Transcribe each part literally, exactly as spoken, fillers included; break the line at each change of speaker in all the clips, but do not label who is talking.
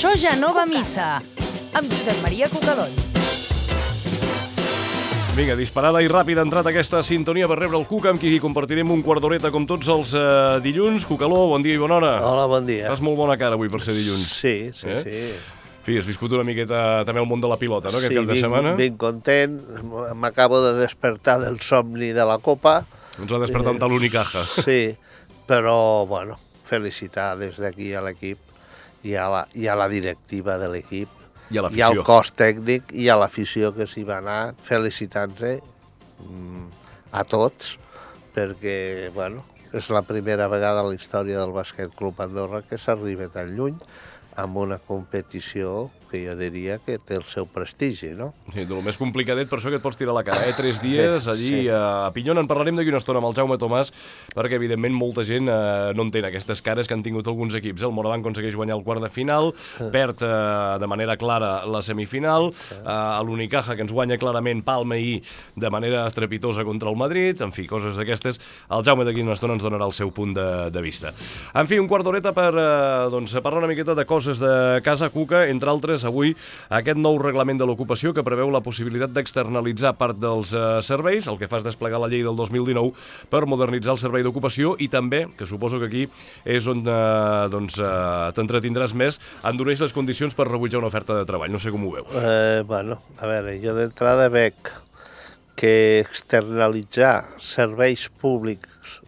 Això ja no va a missa, amb Josep Maria Cucalón.
Vinga, disparada i ràpida ha entrat aquesta sintonia per rebre el Cuca, amb qui compartirem un quart d'horeta com tots els eh, dilluns. Cucaló, bon dia i bona hora.
Hola, bon dia.
Estàs molt bona cara avui per ser dilluns.
Sí, sí,
eh?
sí.
Fi, has viscut una miqueta també el món de la pilota, no?, aquest
sí,
cap de
vinc,
setmana.
Sí, ben content. M'acabo de despertar del somni de la Copa.
Ens ha despertat eh, l'Unicaja.
Sí, però, bueno, felicitar des d'aquí a l'equip i, a la, i a la directiva de l'equip.
I a
I al cos tècnic i a l'afició que s'hi va anar, felicitant-se a tots, perquè, bueno, és la primera vegada a la història del Bàsquet Club Andorra que s'arriba tan lluny amb una competició que jo diria que té el seu prestigi, no?
Sí, de lo més complicadet, per això que et pots tirar la cara, eh? Tres dies allí
sí.
a Pinyona. En parlarem d'aquí una estona amb el Jaume Tomàs, perquè evidentment molta gent eh, no entén aquestes cares que han tingut alguns equips. El Morabanc aconsegueix guanyar el quart de final, perd eh, de manera clara la semifinal, eh, l'Unicaja, que ens guanya clarament Palma ahir de manera estrepitosa contra el Madrid, en fi, coses d'aquestes. El Jaume d'aquí una estona ens donarà el seu punt de, de vista. En fi, un quart d'horeta per eh, doncs, parlar una miqueta de coses de casa Cuca, entre altres, avui aquest nou reglament de l'ocupació que preveu la possibilitat d'externalitzar part dels eh, serveis, el que fa és desplegar la llei del dos mil dinou per modernitzar el servei d'ocupació i també, que suposo que aquí és on eh, doncs, eh, t'entretindràs més, endureix les condicions per rebutjar una oferta de treball. No sé com ho veus.
Eh, bueno, a veure, jo d'entrada veig que externalitzar serveis públics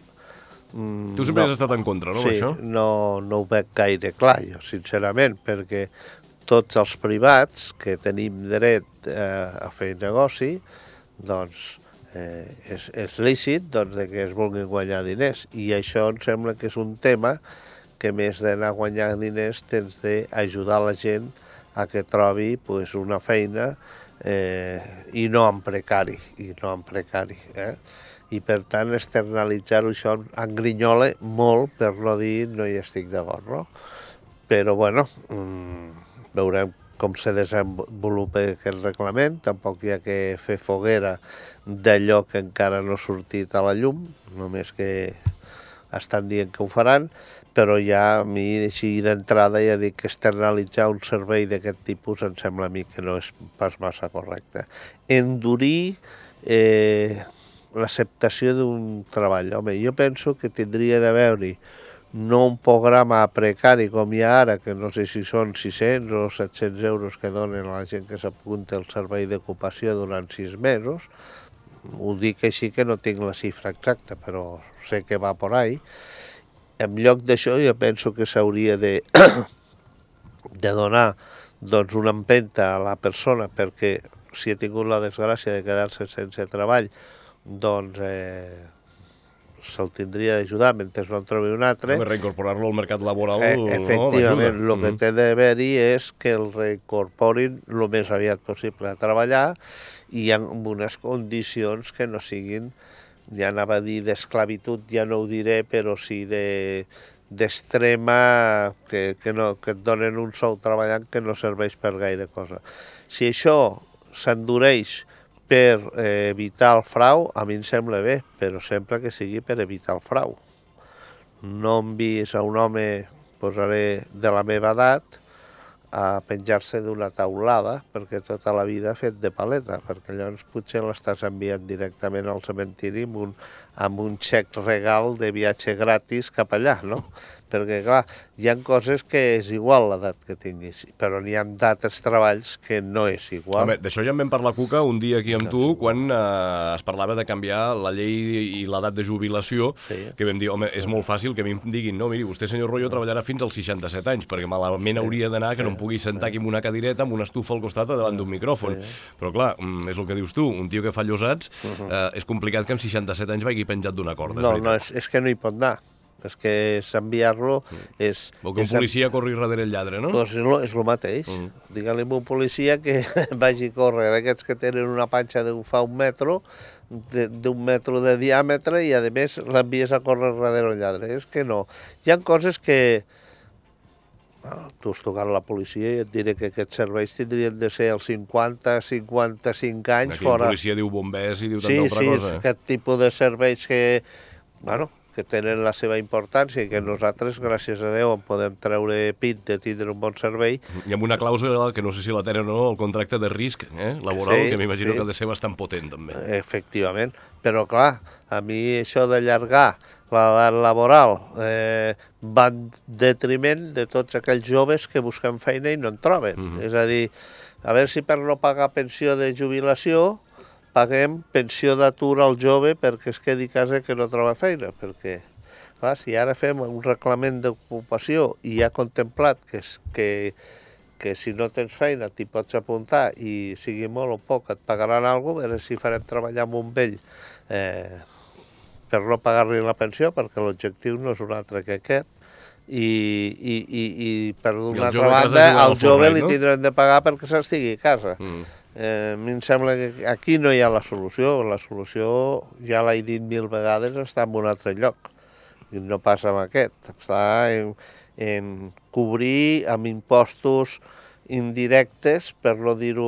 Tu sempre no, has estat en contra, no,
sí,
això?
no, no ho veig gaire clar, jo, sincerament, perquè tots els privats que tenim dret eh, a fer negoci, doncs eh, és, és lícit doncs, de que es vulguin guanyar diners. I això em sembla que és un tema que més d'anar a guanyar diners tens d'ajudar la gent a que trobi pues, una feina eh, i no en precari, i no en precari, eh? I per tant externalitzar-ho això engrinyola molt, per no dir no hi estic d'acord, no? Però bueno, mmm, veurem com se desenvolupa aquest reglament, tampoc hi ha que fer foguera d'allò que encara no ha sortit a la llum, només que estan dient que ho faran, però ja a mi així d'entrada ja dic que externalitzar un servei d'aquest tipus em sembla a mi que no és pas massa correcte. Endurir eh, l'acceptació d'un treball. Home, jo penso que tindria d'haver-hi no un programa precari com hi ha ara, que no sé si són sis-cents o set-cents euros que donen a la gent que s'apunta al servei d'ocupació durant sis mesos. Ho dic així que no tinc la xifra exacta, però sé que va por ahí. En lloc d'això jo penso que s'hauria de, de donar doncs, una empenta a la persona perquè si ha tingut la desgràcia de quedar-se sense treball, doncs eh, se'l tindria d'ajudar mentre no en trobi un altre.
Només reincorporar-lo al mercat laboral,
eh, efectivament,
no,
el que té d'haver-hi és que el reincorporin el més aviat possible a treballar i amb unes condicions que no siguin, ja anava a dir d'esclavitud, ja no ho diré, però sí de d'extrema, que, que, no, que et donen un sou treballant que no serveix per gaire cosa. Si això s'endureix per eh, evitar el frau, a mi em sembla bé, però sempre que sigui per evitar el frau. No envies a un home, posaré de la meva edat, a penjar-se d'una taulada, perquè tota la vida ha fet de paleta, perquè llavors potser l'estàs enviant directament al cementiri amb un, amb un xec regal de viatge gratis cap allà, no? Perquè, clar, hi ha coses que és igual l'edat que tinguis, però n'hi ha d'altres treballs que no és igual.
Home, d'això ja en vam parlar, Cuca, un dia aquí amb tu, quan eh, es parlava de canviar la llei i l'edat de jubilació, sí. Que vam dir, home, és molt fàcil que a mi em diguin, no, miri, vostè, senyor Royo, treballarà fins als seixanta-set anys, perquè malament hauria d'anar que no em pugui sentar aquí amb una cadireta, amb una estufa al costat davant d'un micròfon. Sí. Però, clar, és el que dius tu, un tio que fa llosats, eh, és complicat que amb seixanta-set anys vagi penjat d'una corda.
No, no, és, és que no hi pot anar. És que és enviar-lo... És,
Vol que un
és,
policia corri darrere el lladre, no?
Doncs és, és el mateix. Mm. Digue-li a un policia que vagi a córrer d'aquests que tenen una panxa de fa un metro, d'un metro de diàmetre, i a més l'envies a córrer darrere el lladre. És que no. Hi ha coses que... Bueno, tu has tocat la policia i et diré que aquests serveis tindrien de ser als cinquanta, cinquanta-cinc anys
aquí
fora.
La policia diu bombers i diu
sí,
tanta altra
sí,
cosa.
Sí, aquest tipus de serveis que... Bueno, que tenen la seva importància i que nosaltres, gràcies a Déu, en podem treure pit de tindre un bon servei.
I amb una clàusula que no sé si la tenen o no, el contracte de risc eh, laboral,
Sí,
que m'imagino
sí.
que ha de ser bastant potent, també.
Efectivament, però clar, a mi això d'allargar l'edat laboral eh, va en detriment de tots aquells joves que busquen feina i no en troben.
Mhm.
És a dir, a veure si per no pagar pensió de jubilació paguem pensió d'atur al jove perquè es quedi a casa que no troba feina, perquè clar, si ara fem un reglament d'ocupació i ja ha contemplat que, és, que, que si no tens feina t'hi pots apuntar i sigui molt o poc et pagaran alguna cosa, a veure si farem treballar amb un vell eh, per no pagar-li la pensió, perquè l'objectiu no és un altre que aquest, i, i, i, i per una altra banda al jove li tindrem de pagar perquè s'estigui a casa. Mm. Eh, a mi em sembla que aquí no hi ha la solució, la solució, ja l'he dit mil vegades, està en un altre lloc, i no passa amb aquest, està en, en cobrir amb impostos indirectes, per no dir-ho,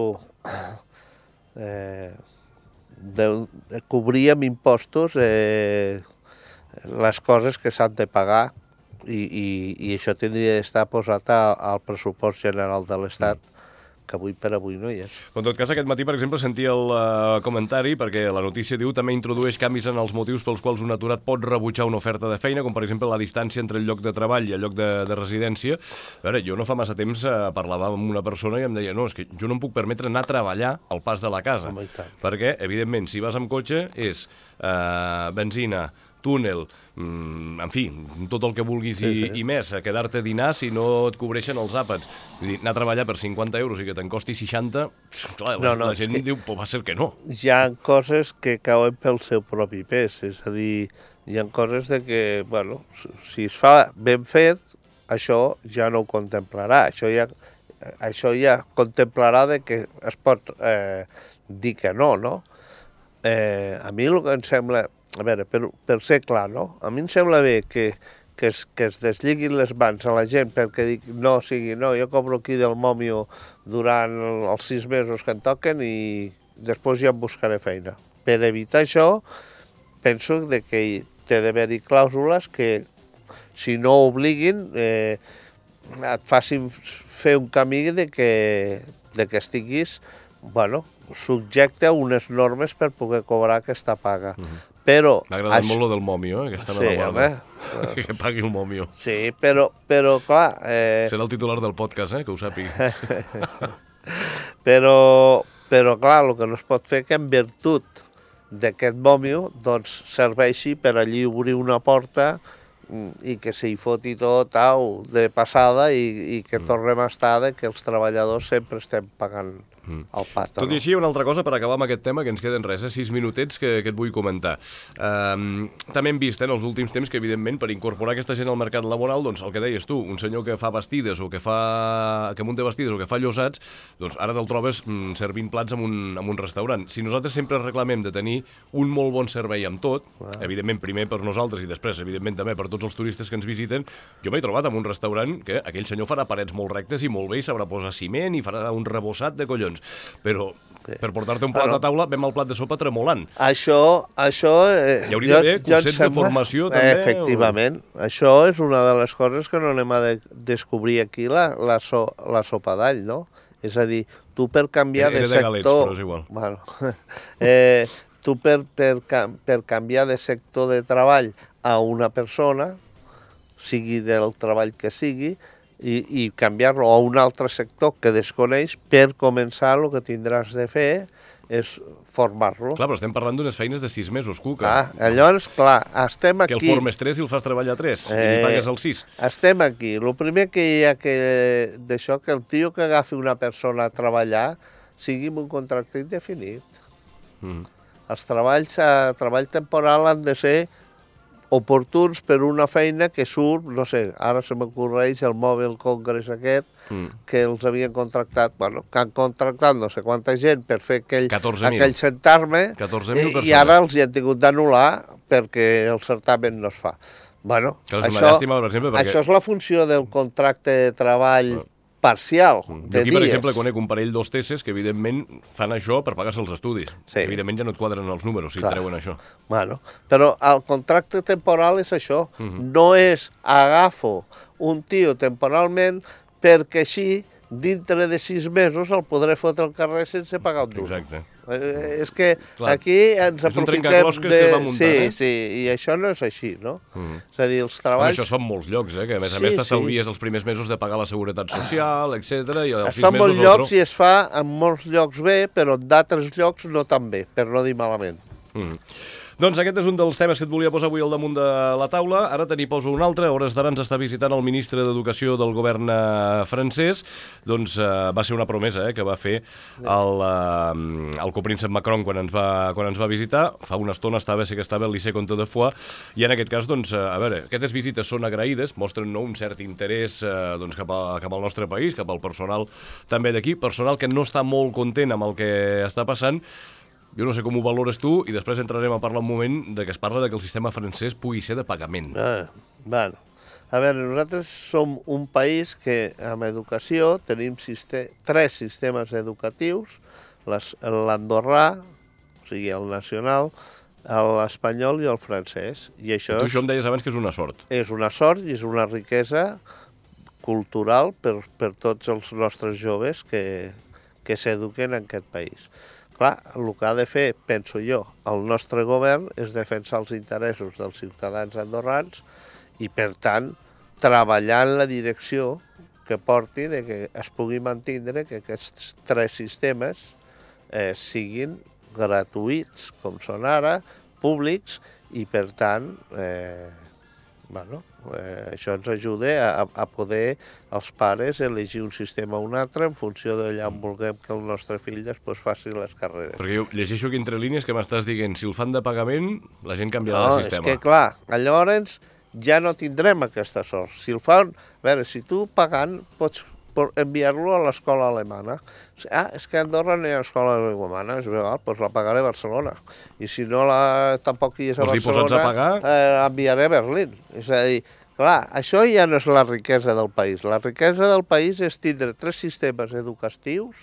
eh, de, de cobrir amb impostos eh, les coses que s'han de pagar, i, i, i això tindria d'estar posat al pressupost general de l'Estat, que avui per avui no hi és.
En tot cas, aquest matí, per exemple, sentia el uh, comentari, perquè la notícia diu també introdueix canvis en els motius pels quals un aturat pot rebutjar una oferta de feina, com per exemple la distància entre el lloc de treball i el lloc de, de residència. A veure, jo no fa massa temps uh, parlava amb una persona i em deia no, és que jo no em puc permetre anar a treballar al pas de la casa,
Home, i tant.
perquè, evidentment, si vas amb cotxe és uh, benzina, túnel, mm, en fi, tot el que vulguis
sí,
i,
sí.
i més, a quedar-te a dinar si no et cobreixen els àpats. Vull dir, anar a treballar per cinquanta euros i que te'n costi seixanta, clar, la,
No, no,
la gent
és que-
diu, pues va ser que no.
Hi ha coses que cauen pel seu propi pes, és a dir, hi ha coses de que, bueno, si es fa ben fet, això ja no ho contemplarà, això ja, això ja contemplarà de que es pot eh, dir que no, no? Eh, a mi el que em sembla, a veure, per, per ser clar, no? A mi em sembla bé que, que, es, que es desliguin les mans a la gent perquè dic, no, o sigui, no, jo cobro aquí del mòmio durant els sis mesos que em toquen i després ja em buscaré feina. Per evitar això, penso de que té d'haver-hi clàusules que, si no obliguin, eh, et facin fer un camí de que, de que estiguis, bueno, subjecte a unes normes per poder cobrar aquesta paga.
Mhm.
Però...
M'ha agradat
això-
molt lo del mòmio, eh, aquesta
Sí,
me la guarda.
home.
Que pagui el mòmio.
Sí, però, però clar... Eh,
Serà el titular del podcast, eh, que ho sàpigui.
però, però clar, el que no es pot fer que en virtut d'aquest mòmio doncs serveixi per allí obrir una porta mm, i que s'hi foti tot au, de passada i, i que tornem a estar de que els treballadors sempre estem pagant el pato.
Tot i així, una altra cosa per acabar amb aquest tema, que ens queden res, eh? sis minutets que, que et vull comentar. Um, també hem vist eh, en els últims temps que, evidentment, per incorporar aquesta gent al mercat laboral, doncs el que deies tu, un senyor que fa bastides o que fa que munta bastides o que fa llosats, doncs ara te'l trobes mm, servint plats en un, en un restaurant. Si nosaltres sempre reclamem de tenir un molt bon servei amb tot,
Ah.
evidentment primer per nosaltres i després, evidentment, també per tots els turistes que ens visiten, jo m'he trobat en un restaurant que aquell senyor farà parets molt rectes i molt bé i sabrà posar ciment i farà un rebossat de collons. Però per portar-te un plat
Ah, no.
a taula, vam al plat de sopa tremolant.
Això, això... Eh,
Hi hauria d'haver
em
consells de formació, també,
Eh, efectivament. O... Això és una de les coses que no anem a de descobrir aquí, la, la, so, la sopa d'all, no? És a dir, tu per canviar
Era
de
de
sector...
galets, però és igual.
Bueno, eh, tu per, per, cam- per canviar de sector de treball a una persona, sigui del treball que sigui, i, i canviar-lo a un altre sector que desconeix, per començar el que tindràs de fer és formar-lo.
Clar, però estem parlant d'unes feines de sis mesos, Cuca.
Ah, llavors, clar, estem
Que el
aquí...
formes tres i el fas treballar tres, i li
Eh,
pagues els sis.
Estem aquí. El primer que hi ha que d'això, que el tio que agafi una persona a treballar sigui amb un contracte indefinit.
Mm.
Els treballs a treball temporal han de ser oportuns per una feina que surt, no sé, ara se m'ocorreix el Mobile Congress aquest,
Mm.
que els havien contractat, bueno, que han contractat no sé quanta gent per fer aquell,
catorze mil.
aquell certamen,
catorze mil
i,
persones.
i ara els hi han tingut d'anul·lar perquè el certamen no es fa. Bueno,
Que és una
això,
llàstima, per exemple, perquè...
això és la funció del contracte de treball parcial,
Jo
de
aquí, per
dies.
exemple, conec un parell d'hosteses que, evidentment, fan això per pagar-se els estudis.
Sí.
Evidentment, ja no et quadren els números si
Clar.
treuen això.
Bueno, però el contracte temporal és això.
Mhm.
No és agafo un tio temporalment perquè així, dintre de sis mesos, el podré fotre al carrer sense pagar un duro.
Exacte.
Eh, és que
Clar.
aquí ens
És un
aprofitem
trencaclosques
de...
que es va muntant,
sí,
eh?
sí, i això no és així, no?
Mhm.
És a dir, els
Bueno,
treballs...
això es fa en molts llocs, eh? Que a més a
Sí,
més
sí.
t'estalvies els primers mesos de pagar la seguretat social, etcètera, i als
Es
sis
fa en
mesos
molts
otro.
llocs i es fa en molts llocs bé, però en d'altres llocs no tan bé, per no dir malament.
Mm. Doncs aquest és un dels temes que et volia posar avui al damunt de la taula. Ara te n'hi poso un altre. A hores d'ara ens està visitant el ministre d'Educació del govern eh, francès. Doncs eh, va ser una promesa eh, que va fer el, eh, el copríncep Macron quan ens, va, quan ens va visitar. Fa una estona estava, sí que estava al Lycée Comte de Foix, i en aquest cas, doncs, eh, a veure, aquestes visites són agraïdes, mostren no, un cert interès eh, doncs, cap, a, cap al nostre país, cap al personal també d'aquí, personal que no està molt content amb el que està passant. Jo no sé com ho valores tu, i després entrarem a parlar un moment de que es parla de que el sistema francès pugui ser de pagament.
Ah, bueno. A veure, nosaltres som un país que amb educació tenim siste tres sistemes educatius, l'andorrà, o sigui, el nacional, l'espanyol i el francès. I això
Tu
és,
això em deies abans que és una sort.
és una sort i és una riquesa cultural per, per tots els nostres joves que, que s'eduquen en aquest país. Clar, el que ha de fer, penso jo, el nostre govern és defensar els interessos dels ciutadans andorrans i, per tant, treballar en la direcció que porti de que es pugui mantindre que aquests tres sistemes eh, siguin gratuïts, com són ara, públics, i, per tant, eh, bueno, eh, això ens ajuda a, a poder els pares elegir un sistema o un altre en funció d'allà on vulguem que el nostre fill després faci les carreres.
Perquè jo llegeixo aquí entre línies que m'estàs dient si el fan de pagament, la gent canviarà
No,
de
és
sistema.
que clar, llavors ja no tindrem aquesta sort. Si el fan, a veure, si tu pagant pots enviar-lo a l'escola alemana. Ah, és que a Andorra no hi ha escola alemana, és igual, doncs la pagaré a Barcelona. I si no la, tampoc hi és a
Els hi posats
Barcelona,
a pagar?
eh, enviaré a Berlín. És a dir, clar, això ja no és la riquesa del país. La riquesa del país és tindre tres sistemes educatius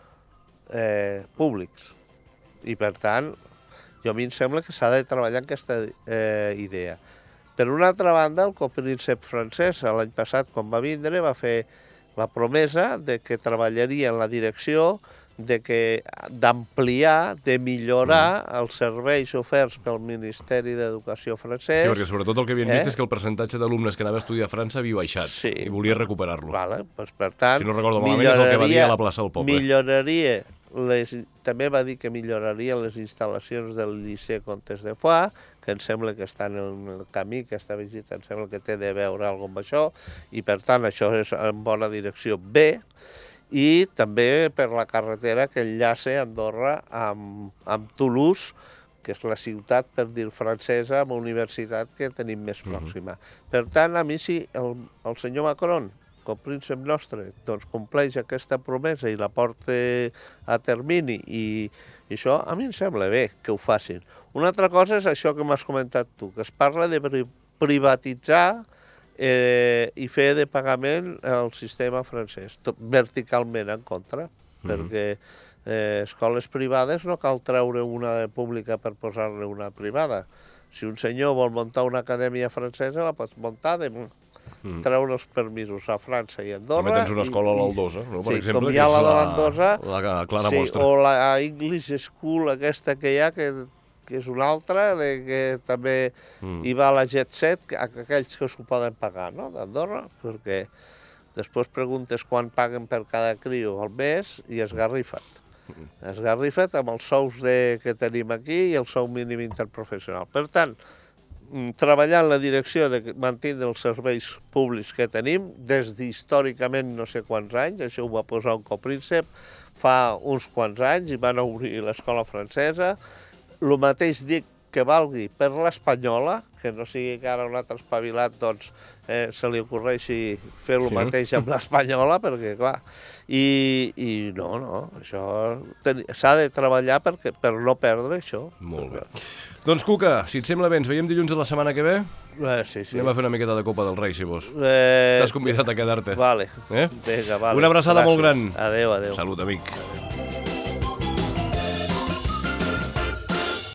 eh, públics. I, per tant, jo a mi em sembla que s'ha de treballar en aquesta eh, idea. Per una altra banda, el copríncep francès, l'any passat, quan va vindre, va fer la promesa de que treballaria en la direcció de que d'ampliar, de millorar mm. els serveis oferts pel Ministeri d'Educació francès.
Sí, perquè sobretot el que havíem
eh?
vist és que el percentatge d'alumnes que anava a estudiar a França havia baixat,
Sí.
i volia recuperar-lo.
Vale, doncs, per tant,
Si no recordo malament, és el que va dir a la plaça del poble.
Milloraria les, també va dir que milloraria les instal·lacions del Lycée Comtes de Foix, que em sembla que està en el camí, aquesta visita em sembla que té de veure alguna cosa amb això, i per tant això és en bona direcció B, i també per la carretera que enllaça Andorra amb, amb Toulouse, que és la ciutat, per dir francesa, amb universitat que tenim més pròxima. Uh-huh. Per tant, a mi si el, el senyor Macron, com príncep nostre, doncs compleix aquesta promesa i la porta a termini i, i això, a mi em sembla bé que ho facin. Una altra cosa és això que m'has comentat tu, que es parla de privatitzar eh, i fer de pagament el sistema francès, tot verticalment en contra, mm-hmm. perquè eh, escoles privades no cal treure una pública per posar-ne una privada. Si un senyor vol muntar una acadèmia francesa, la pots muntar de... Mm. treure els permisos a França i Andorra.
També tens una escola a l'Aldosa, no? Per
sí,
exemple,
com hi ha
que és
la de
la,
l'Aldosa,
la clara
sí,
mostra.
o la English School aquesta que hi ha, que, que és una altra, de, que també mm. hi va la Jet Set, que, aquells que s'ho poden pagar, no?, d'Andorra, perquè després preguntes quan paguen per cada crio al mes i esgarrifa't. Mm. Esgarrifa't amb els sous de, que tenim aquí i el sou mínim interprofessional. Per tant, treballar en la direcció de mantenir els serveis públics que tenim des d'històricament no sé quants anys, això ho va posar un copríncep fa uns quants anys i van obrir l'escola francesa. El mateix dic que valgui per l'espanyola, que no sigui que ara un altre espavilat doncs, eh, se li ocorreixi fer el sí. mateix amb l'espanyola, perquè clar, i, i no, no, això s'ha de treballar perquè, per no perdre això.
Molt bé. Doncs, Cuca, si et sembla bé, ens veiem dilluns de la setmana que ve.
Eh, sí, sí.
Anem a fer una miqueta de Copa del Rei, si vols.
Eh...
T'has convidat a quedar-te.
Vale.
Eh?
Vinga, vale.
Una abraçada
Gràcies.
molt gran.
Adéu, adéu.
Salut, amic.
Adéu.